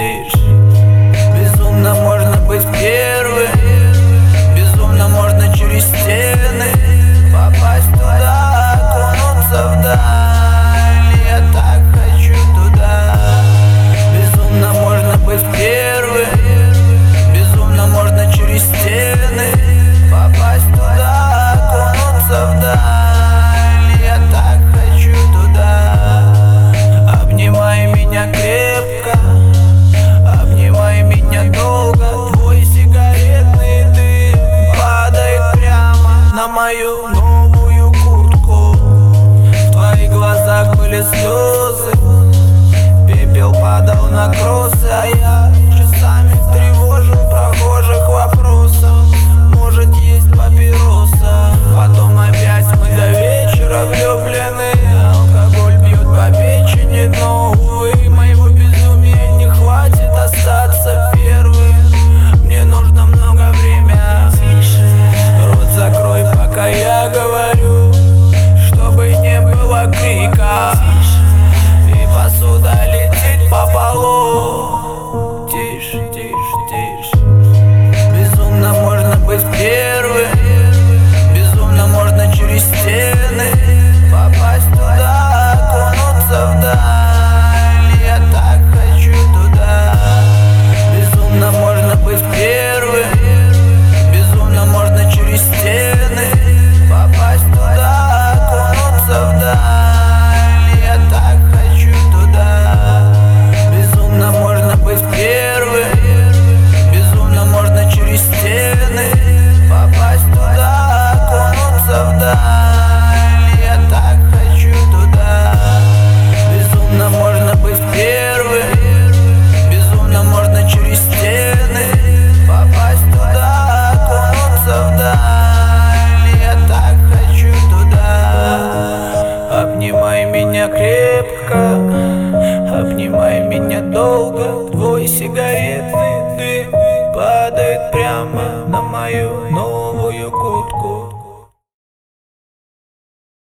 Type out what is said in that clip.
тише. Безумно можно быть первым, безумно можно через стены попасть туда, окунуться вдаль. Я так хочу туда. Безумно можно быть первым, безумно можно через стены попасть туда, окунуться вдаль. Я так хочу туда. Обнимай меня крепко, обнимай меня долго. Твой сигаретный дым падает прямо на мою новую куртку. В твоих глазах были слезы, пепел падал на кроссы, а я часами тревожил прохожих вопросом: может, есть папироса? Потом опять мы до вечера влюблены. Алкоголь бьет по печени, но, увы, моего безумия не хватит остаться первым. Мне нужно много времени. Рот закрой, пока я говорю, чтобы не было крика, и посуда летит по полу. Тише, тише, тише. Безумно можно быть первым, безумно можно через стены попасть туда, окунуться вдаль. Я так хочу туда. Безумно можно быть первым, безумно можно через стены попасть туда, окунуться вдаль. Я так хочу туда. Безумно можно быть первым, безумно можно через стены попасть туда, окунуться вдаль. Я так хочу туда. Безумно можно быть первым, безумно можно через стены попасть туда, окунуться вдаль. Я так хочу туда. Обнимай меня крепко, обнимай меня долго. Твой сигаретный дым падает прямо на мою новую куртку.